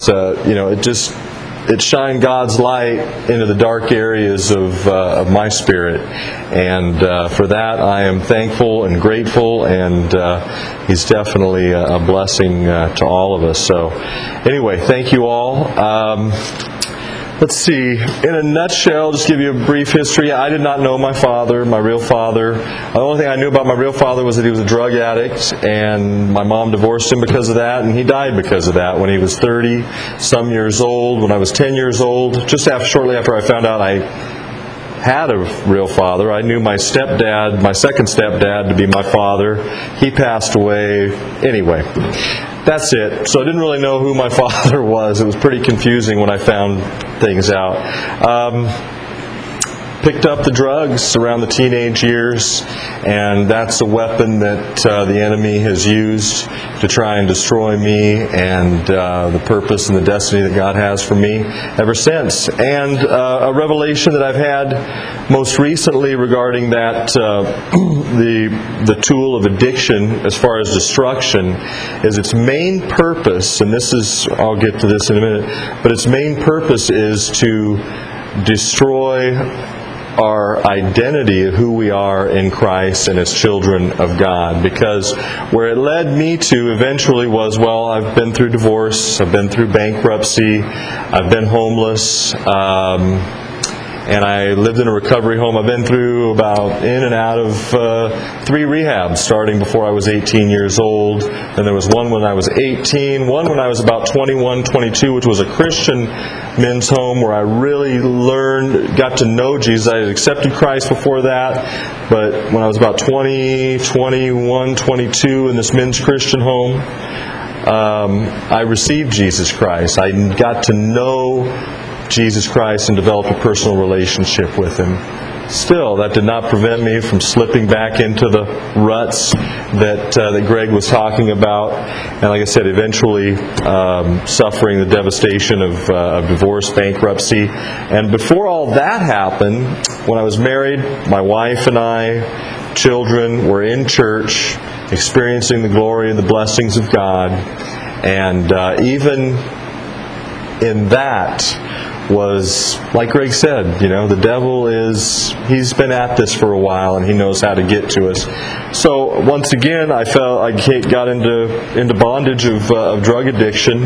It shined God's light into the dark areas of my spirit, and for that I am thankful and grateful, and He's definitely a blessing to all of us. So anyway, thank you all. Let's see, in a nutshell, just give you a brief history. I did not know my father, my real father. The only thing I knew about my real father was that he was a drug addict, and my mom divorced him because of that, and he died because of that when he was 30-some years old. When I was 10 years old, shortly after I found out I had a real father, I knew my second stepdad, to be my father. He passed away. Anyway, that's it. So I didn't really know who my father was. It was pretty confusing when I found things out. Picked up the drugs around the teenage years, and that's a weapon that the enemy has used to try and destroy me and the purpose and the destiny that God has for me ever since. And a revelation that I've had most recently regarding that, the tool of addiction as far as destruction, is its main purpose, and I'll get to this in a minute, but its main purpose is to destroy our identity of who we are in Christ and as children of God. Because where it led me to eventually was, I've been through divorce, I've been through bankruptcy, I've been homeless, and I lived in a recovery home. I've been through in and out of 3 rehabs, starting before I was 18 years old. And there was one when I was 18, one when I was about 21, 22, which was a Christian men's home where I really got to know Jesus. I had accepted Christ before that, but when I was about 20, 21, 22 in this men's Christian home, I received Jesus Christ. I got to know Jesus Christ and developed a personal relationship with Him. Still, that did not prevent me from slipping back into the ruts that Greg was talking about, and like I said, eventually suffering the devastation of divorce, bankruptcy. And before all that happened, when I was married, my wife and I, children, were in church, experiencing the glory and the blessings of God, and even in that was, like Greg said, the devil he's been at this for a while, and he knows how to get to us. So once again, I got into bondage of drug addiction,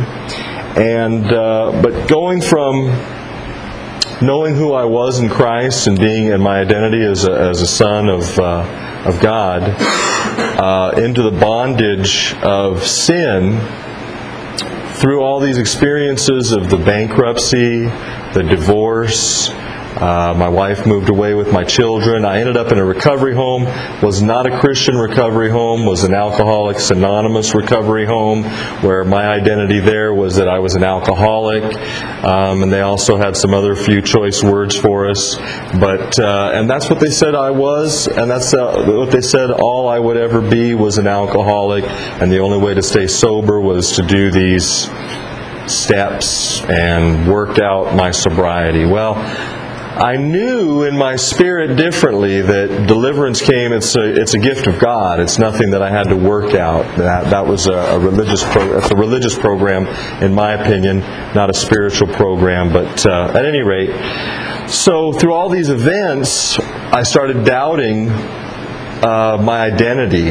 but going from knowing who I was in Christ and my identity as a son of God, into the bondage of sin. Through all these experiences of the bankruptcy, the divorce, my wife moved away with my children. I ended up in a recovery home, was not a Christian recovery home, was an Alcoholics Anonymous recovery home, where my identity there was that I was an alcoholic, and they also had some other few choice words for us. But and that's what they said I was, and that's what they said all I would ever be was an alcoholic, and the only way to stay sober was to do these steps and worked out my sobriety. Well, I knew in my spirit differently that deliverance came. It's a gift of God. It's nothing that I had to work out. That was a religious program, in my opinion, not a spiritual program. But at any rate, so through all these events, I started doubting my identity,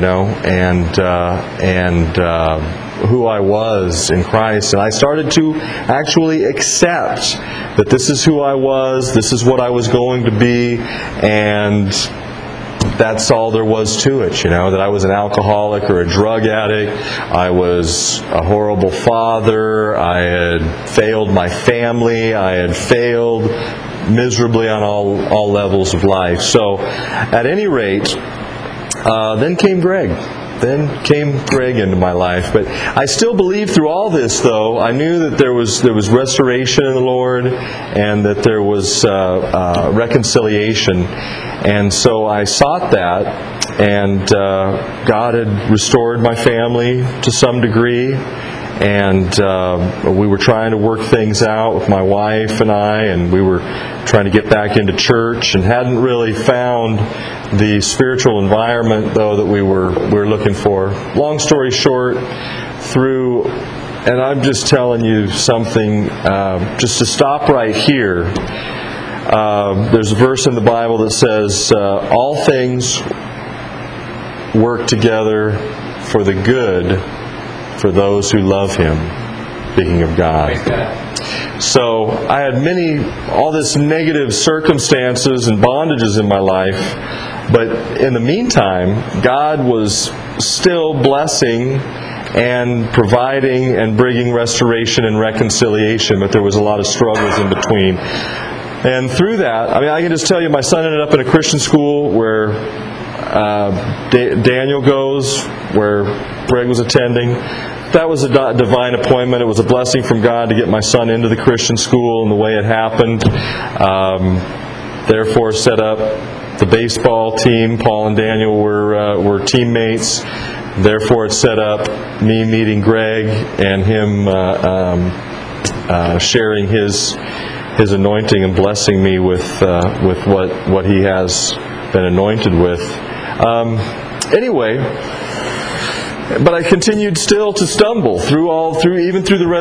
and who I was in Christ. And I started to actually accept that this is who I was, this is what I was going to be, and that's all there was to it, that I was an alcoholic or a drug addict. I was a horrible father. I had failed my family. I had failed miserably on all levels of life. So, at any rate, then came Greg. Then came Greg into my life. But I still believed through all this, though. I knew that there was restoration in the Lord, and that there was reconciliation. And so I sought that, and God had restored my family to some degree. And we were trying to work things out with my wife and I, and we were trying to get back into church, and hadn't really found the spiritual environment, though, that we were looking for. Long story short, through And I'm just telling you something, just to stop right here. There's a verse in the Bible that says, all things work together for the good for those who love Him. Speaking of God. So I had all this negative circumstances and bondages in my life, but in the meantime, God was still blessing and providing and bringing restoration and reconciliation, but there was a lot of struggles in between. And through that, I can just tell you, my son ended up in a Christian school where Daniel goes, where Greg was attending. That was a divine appointment. It was a blessing from God to get my son into the Christian school and the way it happened. Therefore, set up the baseball team. Paul and Daniel were teammates. Therefore, it set up me meeting Greg and him sharing his anointing and blessing me with what he has been anointed with. Anyway, but I continued still to stumble even through the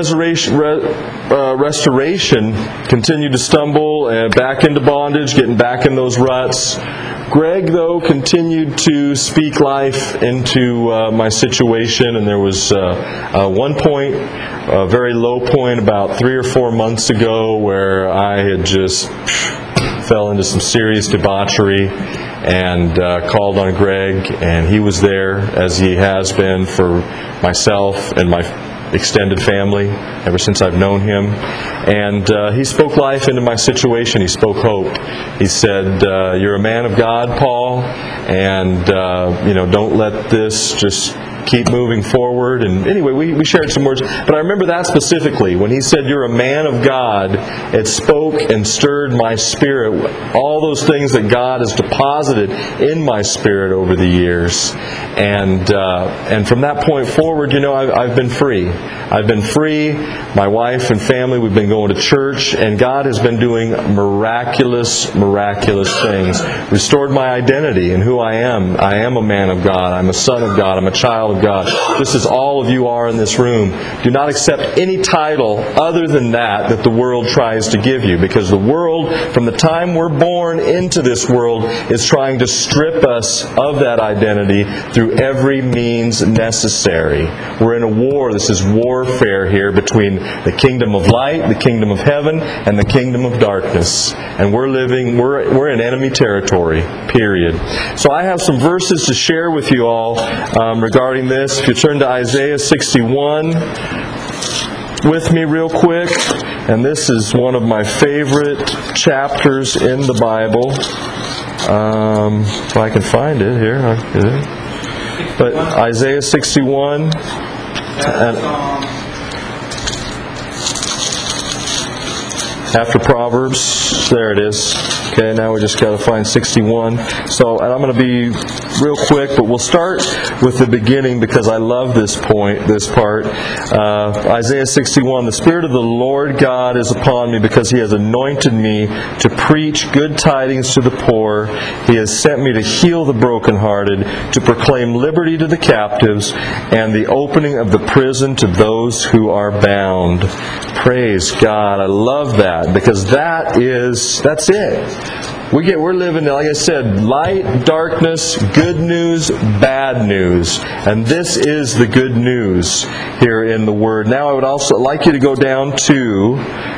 restoration. Continued to stumble and back into bondage, getting back in those ruts. Greg, though, continued to speak life into my situation, and there was one point, a very low point, about 3 or 4 months ago, where I had just fell into some serious debauchery, and called on Greg, and he was there, as he has been for myself and my extended family ever since I've known him. And he spoke life into my situation. He spoke hope. He said, "You're a man of God, Paul, and don't let this just keep moving forward." And anyway, we shared some words. But I remember that specifically. When he said, "You're a man of God," it spoke and stirred my spirit. All those things that God has deposited in my spirit over the years. And from that point forward, I've been free. I've been free. My wife and family, we've been going to church, and God has been doing miraculous things. Restored my identity in who I am. I am a man of God. I'm a son of God. I'm a child of God. Just as all of you are in this room. Do not accept any title other than that the world tries to give you, because the world, from the time we're born into this world, is trying to strip us of that identity through every means necessary. We're in a war. This is warfare here between the kingdom of light, the kingdom of heaven, and the kingdom of darkness. And we're in enemy territory, period. So I have some verses to share with you all regarding this. If you turn to Isaiah 61 with me real quick. And this is one of my favorite chapters in the Bible. If I can find it here. But Isaiah 61. And after Proverbs, there it is. Okay, now we just got to find 61. So, and I'm going to be real quick, but we'll start with the beginning because I love this part. Isaiah 61, "The Spirit of the Lord God is upon me because He has anointed me to preach good tidings to the poor. He has sent me to heal the brokenhearted, to proclaim liberty to the captives, and the opening of the prison to those who are bound." Praise God. I love that because that's it. We're living, like I said, light, darkness, good news, bad news. And this is the good news here in the Word. Now I would also like you to go down to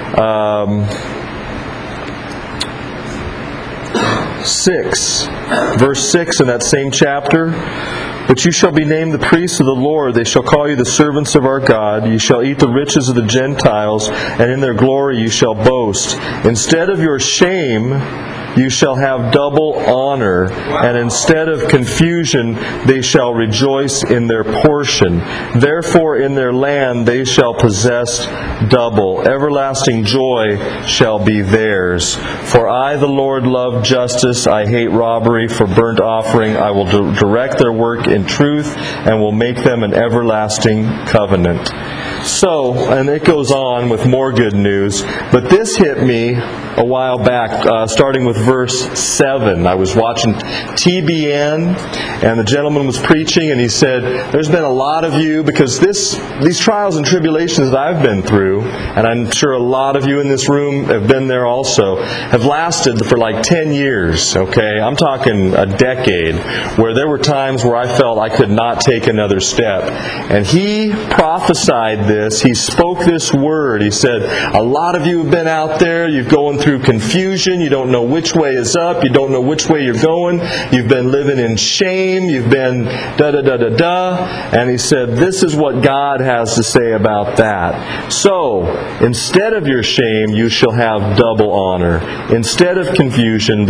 verse 6 in that same chapter. "But you shall be named the priests of the Lord. They shall call you the servants of our God. You shall eat the riches of the Gentiles, and in their glory you shall boast. Instead of your shame, you shall have double honor, and instead of confusion, they shall rejoice in their portion. Therefore in their land they shall possess double. Everlasting joy shall be theirs. For I, the Lord, love justice. I hate robbery. For burnt offering I will direct their work in truth, and will make them an everlasting covenant." So, and it goes on with more good news, but this hit me a while back, starting with verse 7. I was watching TBN, and the gentleman was preaching, and he said, there's been a lot of you, because these trials and tribulations that I've been through, and I'm sure a lot of you in this room have been there also, have lasted for like 10 years, okay? I'm talking a decade, where there were times where I felt I could not take another step. And he prophesied this, he spoke this word, he said, a lot of you have been out there, you've going through confusion, you don't know which way is up, you don't know which way you're going, you've been living in shame, you've been da-da-da-da-da, and he said, this is what God has to say about that. So, instead of your shame, you shall have double honor. Instead of confusion,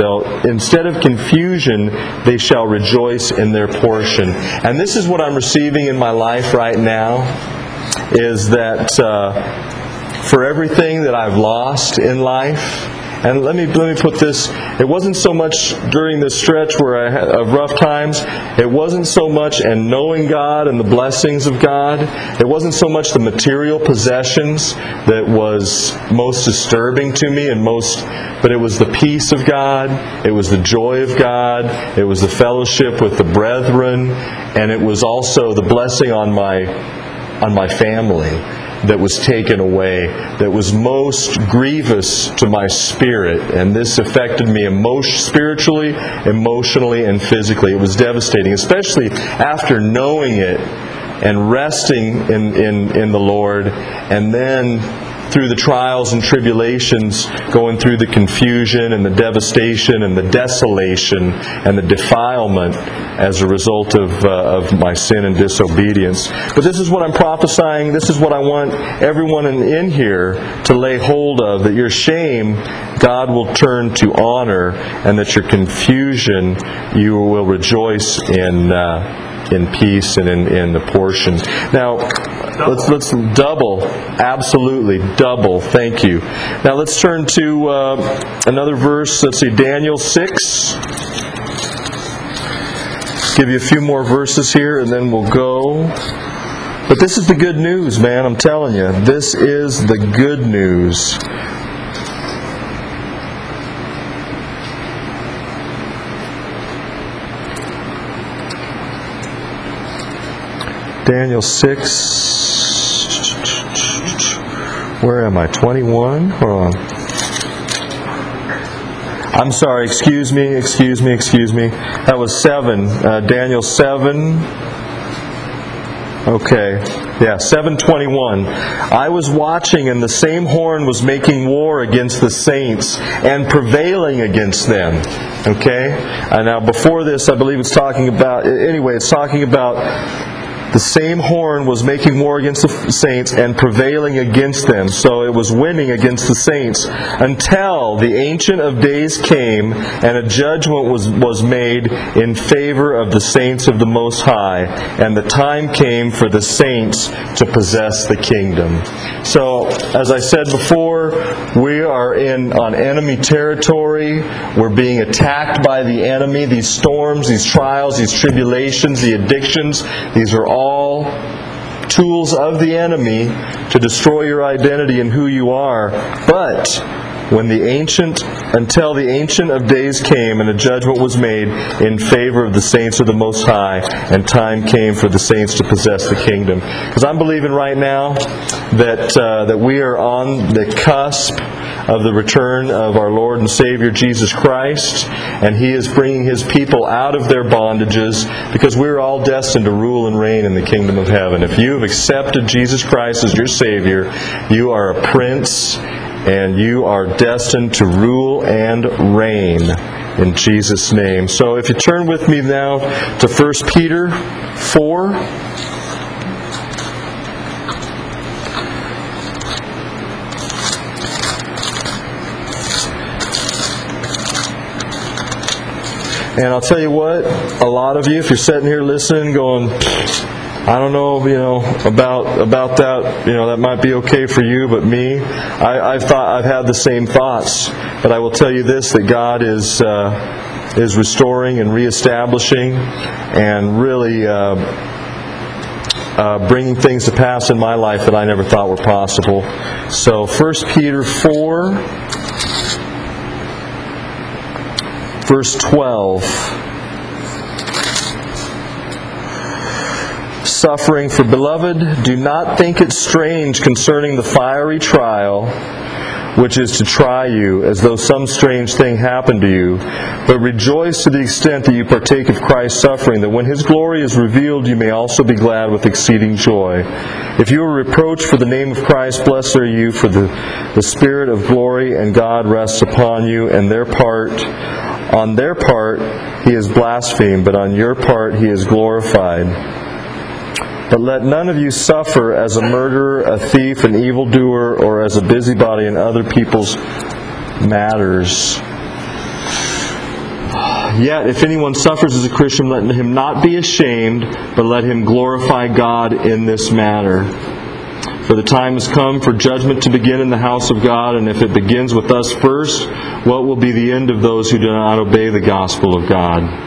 they shall rejoice in their portion. And this is what I'm receiving in my life right now, is that for everything that I've lost in life, and let me put this, it wasn't so much during this stretch of rough times, it wasn't so much and knowing God and the blessings of God, it wasn't so much the material possessions that was most disturbing to me but it was the peace of God, it was the joy of God, it was the fellowship with the brethren, and it was also the blessing on my family that was taken away, that was most grievous to my spirit. And this affected me spiritually, emotionally, and physically. It was devastating, especially after knowing it and resting in the Lord, and then through the trials and tribulations, going through the confusion and the devastation and the desolation and the defilement as a result of my sin and disobedience. But this is what I'm prophesying. This is what I want everyone in here to lay hold of, that your shame God will turn to honor, and that your confusion you will rejoice in peace and in the portion. Now, let's double, absolutely double. Thank you. Now let's turn to another verse. Let's see, Daniel 6. Give you a few more verses here, and then we'll go. But this is the good news, man. I'm telling you, this is the good news. Daniel 6. Where am I? 21? Hold on. I'm sorry. Excuse me. That was 7. Daniel 7. Okay. Yeah, 7:21. I was watching, and the same horn was making war against the saints and prevailing against them. Okay? Now before this, I believe it's talking about the same horn was making war against the saints and prevailing against them. So it was winning against the saints until the Ancient of Days came, and a judgment was made in favor of the saints of the Most High. And the time came for the saints to possess the kingdom. So, as I said before, we are on enemy territory. We're being attacked by the enemy. These storms, these trials, these tribulations, the addictions, these are all tools of the enemy to destroy your identity and who you are. But until the Ancient of Days came, and a judgment was made in favor of the saints of the Most High, and time came for the saints to possess the kingdom. Because I'm believing right now that we are on the cusp of the return of our Lord and Savior Jesus Christ, and He is bringing His people out of their bondages, because we're all destined to rule and reign in the kingdom of heaven. If you have accepted Jesus Christ as your Savior, you are a prince, and you are destined to rule and reign in Jesus' name. So if you turn with me now to 1 Peter 4. And I'll tell you what, a lot of you, if you're sitting here listening, going, I don't know, about that, that might be okay for you, but me, I've had the same thoughts. But I will tell you this, that God is restoring and reestablishing and really bringing things to pass in my life that I never thought were possible. So 1 Peter 4, verse 12. Suffering, for beloved, do not think it strange concerning the fiery trial which is to try you, as though some strange thing happened to you. But rejoice to the extent that you partake of Christ's suffering, that when His glory is revealed, you may also be glad with exceeding joy. If you are reproached for the name of Christ, blessed are you, for the Spirit of glory and God rests upon you, and on their part He is blasphemed, but on your part He is glorified. But let none of you suffer as a murderer, a thief, an evildoer, or as a busybody in other people's matters. Yet, if anyone suffers as a Christian, let him not be ashamed, but let him glorify God in this matter. For the time has come for judgment to begin in the house of God, and if it begins with us first, what will be the end of those who do not obey the gospel of God?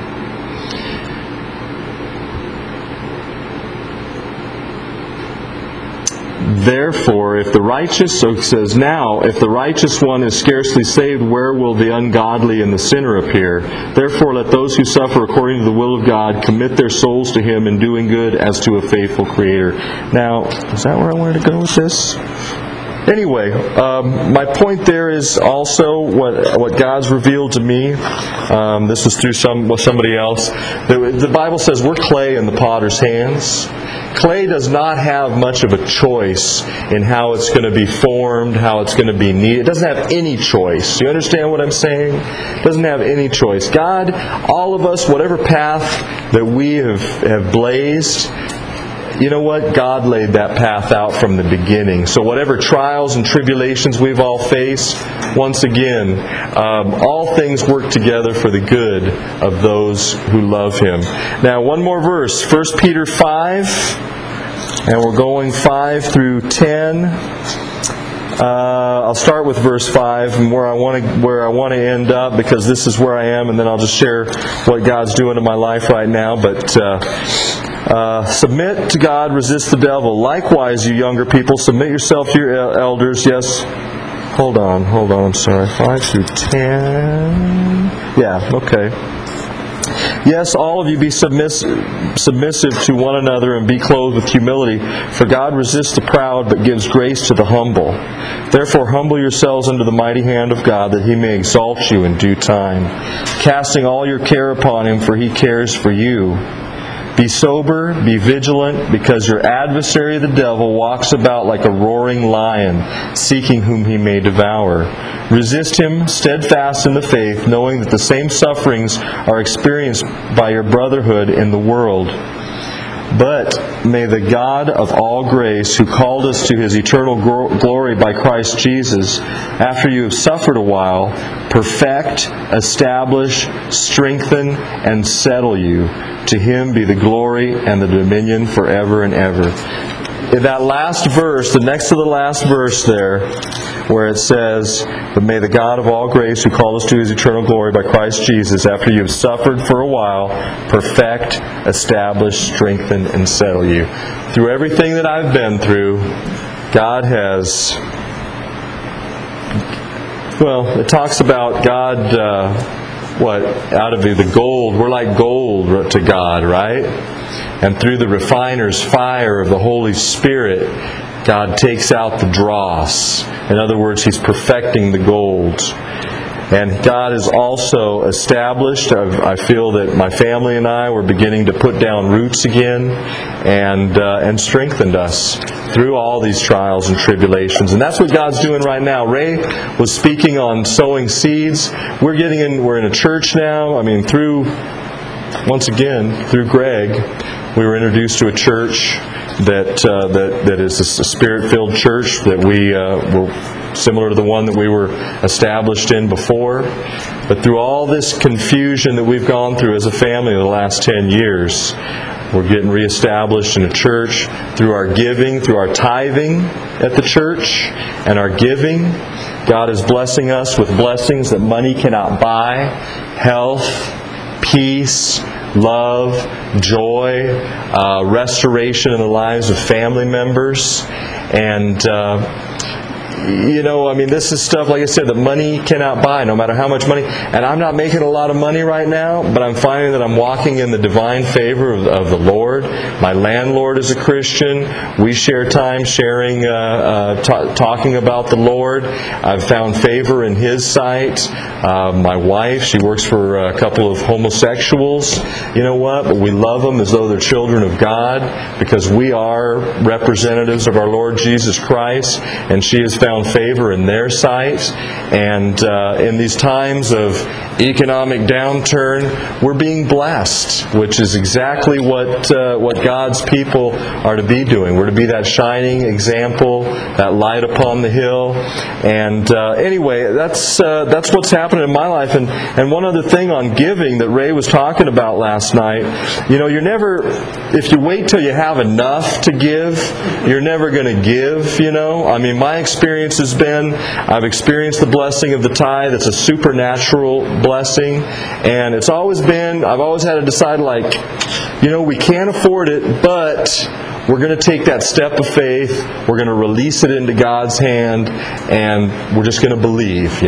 Therefore, if the righteous one is scarcely saved, where will the ungodly and the sinner appear? Therefore, let those who suffer according to the will of God commit their souls to Him in doing good as to a faithful Creator. Now, is that where I wanted to go with this? Anyway, my point there is also what God's revealed to me. This is through somebody else. The Bible says we're clay in the potter's hands. Clay does not have much of a choice in how it's going to be formed, how it's going to be kneaded. It doesn't have any choice. You understand what I'm saying? It doesn't have any choice. God, all of us, whatever path that we have blazed, you know what? God laid that path out from the beginning. So whatever trials and tribulations we've all faced, once again, all things work together for the good of those who love Him. Now, one more verse, 1 Peter 5, and we're going 5 through 10. I'll start with verse 5 and where I want to end up, because this is where I am, and then I'll just share what God's doing in my life right now. But submit to God, resist the devil. Likewise, you younger people, submit yourself to your elders. Yes. Hold on, I'm sorry. 5 through 10. Yeah, okay. Yes, all of you be submissive to one another and be clothed with humility. For God resists the proud, but gives grace to the humble. Therefore humble yourselves under the mighty hand of God, that He may exalt you in due time, casting all your care upon Him, for He cares for you. Be sober, be vigilant, because your adversary the devil walks about like a roaring lion, seeking whom he may devour. Resist him, steadfast in the faith, knowing that the same sufferings are experienced by your brotherhood in the world. But may the God of all grace, who called us to His eternal glory by Christ Jesus, after you have suffered a while, perfect, establish, strengthen, and settle you. To Him be the glory and the dominion forever and ever. In that last verse, the next to the last verse there, where it says, but may the God of all grace, who called us to His eternal glory by Christ Jesus, after you have suffered for a while, perfect, establish, strengthen, and settle you. Through everything that I've been through, God has... Well, it talks about God... out of the gold, we're like gold to God, right? And through the refiner's fire of the Holy Spirit, God takes out the dross. In other words, He's perfecting the gold. And God has also established, I feel that my family and I were beginning to put down roots again, and strengthened us through all these trials and tribulations. And that's what God's doing right now. Ray was speaking on sowing seeds. We're in a church now. I mean, through Greg, we were introduced to a church that is a Spirit-filled church that we were similar to the one that we were established in before. But through all this confusion that we've gone through as a family in the last 10 years, we're getting reestablished in a church through our giving, through our tithing at the church and our giving. God is blessing us with blessings that money cannot buy: health, peace, love, joy, restoration in the lives of family members. And this is stuff, like I said, that money cannot buy, no matter how much money. And I'm not making a lot of money right now, but I'm finding that I'm walking in the divine favor of the Lord. My landlord is a Christian. We share time sharing, talking about the Lord. I've found favor in his sight. My wife, she works for a couple of homosexuals. You know what? But we love them as though they're children of God, because we are representatives of our Lord Jesus Christ, and she has found favor in their sight. And in these times of economic downturn, we're being blessed, which is exactly what God's people are to be doing. We're to be that shining example, that light upon the hill. And anyway, that's what's happening in my life. And one other thing on giving that Ray was talking about last night, you're never, if you wait till you have enough to give, you're never going to give, my experience has been, I've experienced the blessing of the tithe. It's a supernatural blessing. And it's always been, I've always had to decide, we can't afford it, but we're going to take that step of faith. We're going to release it into God's hand, and we're just going to believe,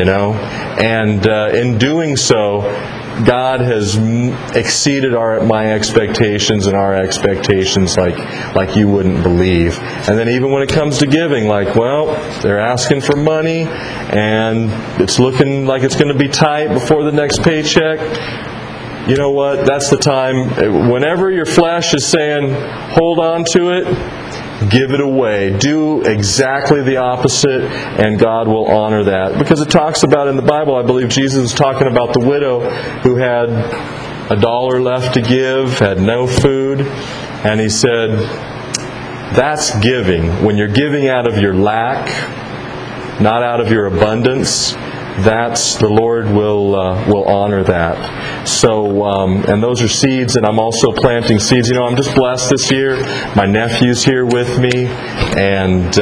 And in doing so, God has exceeded my expectations and our expectations like you wouldn't believe. And then even when it comes to giving, they're asking for money, and it's looking like it's going to be tight before the next paycheck. You know what? That's the time. Whenever your flesh is saying, hold on to it, give it away. Do exactly the opposite, and God will honor that. Because it talks about in the Bible, I believe Jesus was talking about the widow who had $1 left to give, had no food, and he said, that's giving. When you're giving out of your lack, not out of your abundance, the Lord will honor that. So, and those are seeds, and I'm also planting seeds. I'm just blessed this year. My nephew's here with me, and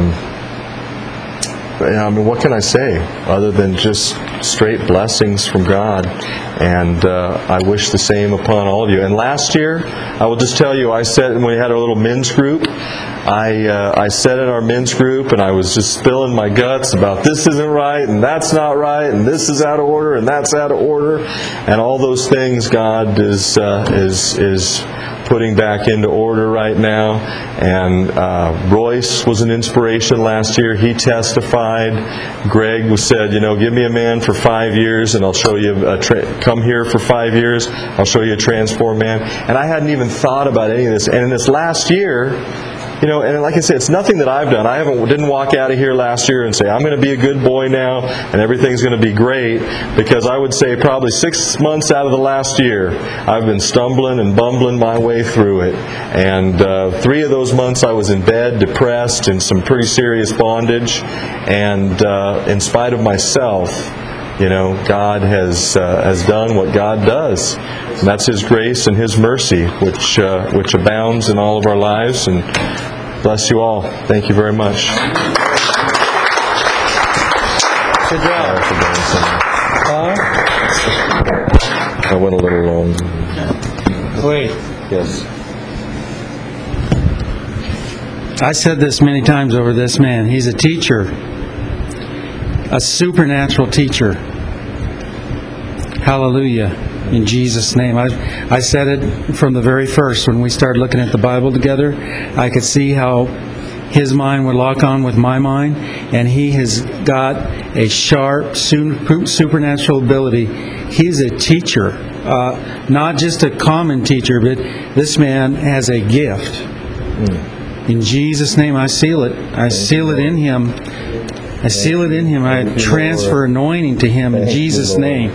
what can I say other than just straight blessings from God? And I wish the same upon all of you. And last year, I will just tell you, I said when we had our little men's group, I said in our men's group, and I was just spilling my guts about this isn't right, and that's not right, and this is out of order, and that's out of order, and all those things God is putting back into order right now. And Royce was an inspiration last year. He testified. Greg said, give me a man for 5 years, and I'll show you come here for 5 years, I'll show you a transformed man. And I hadn't even thought about any of this. And in this last year, and like I said, it's nothing that I've done. I didn't walk out of here last year and say, I'm going to be a good boy now and everything's going to be great. Because I would say probably 6 months out of the last year, I've been stumbling and bumbling my way through it. And 3 of those months I was in bed, depressed, in some pretty serious bondage. And in spite of myself, God has done what God does. And that's His grace and His mercy, which abounds in all of our lives. And bless you all. Thank you very much. Good job. I went a little long. Wait. Yes. I said this many times over this man. He's a teacher. A supernatural teacher. Hallelujah. In Jesus' name. I said it from the very first when we started looking at the Bible together. I could see how his mind would lock on with my mind, and he has got a sharp supernatural ability. He's a teacher, not just a common teacher, but this man has a gift. In Jesus' name, I seal it. I seal it in him. I seal it in him. I transfer anointing to him in Jesus' name.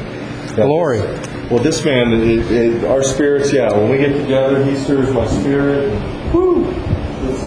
Glory. Well, this man, our spirits, when we get together, he stirs my spirit.